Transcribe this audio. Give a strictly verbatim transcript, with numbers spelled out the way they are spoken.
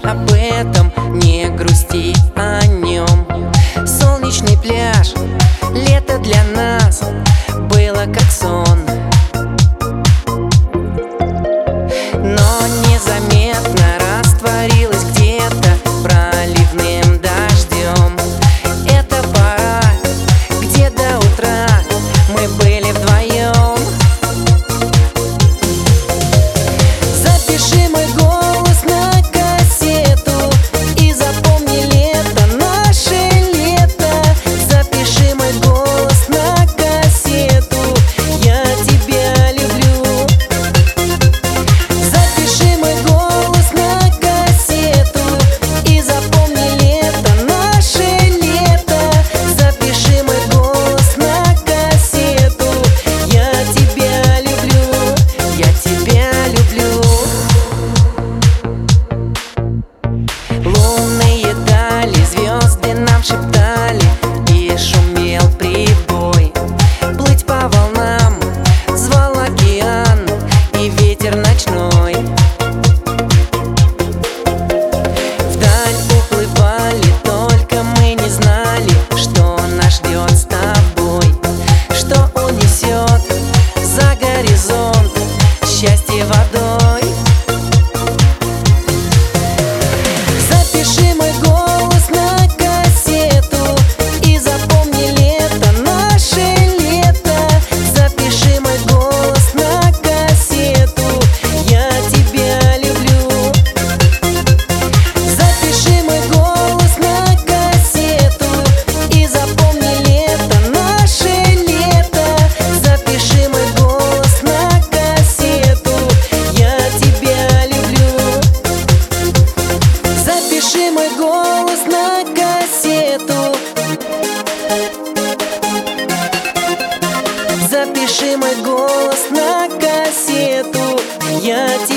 об этом, не грусти о нем. Солнечный пляж, лето для нас было как сон, но незаметно растворилось где-то проливным дождем. Это пора, где до утра мы были вдвоем. Запиши мой голос на кассету и запомни лето, наше лето. Запиши мой голос на кассету, я тебя люблю. Запиши мой голос на кассету и запомни лето, наше лето. Запиши мой голос на кассету, я тебя люблю, я тебя люблю. Лунные дали, звезды нам шептали, и шумел прибой. Плыть по волнам звал океан и ветер ночной. Вдаль уплывали, только мы не знали, что нас ждет с тобой, что унесет за горизонт счастье водой. Запиши мой голос на кассету и запомни лето, наше лето. Запиши мой голос на кассету, я тебя люблю. Запиши мой голос на кассету и запомни лето, наше лето. Запиши мой голос на кассету, я тебя люблю. Запиши мой голос на кассету. Запиши мой голос на кассету, я тебя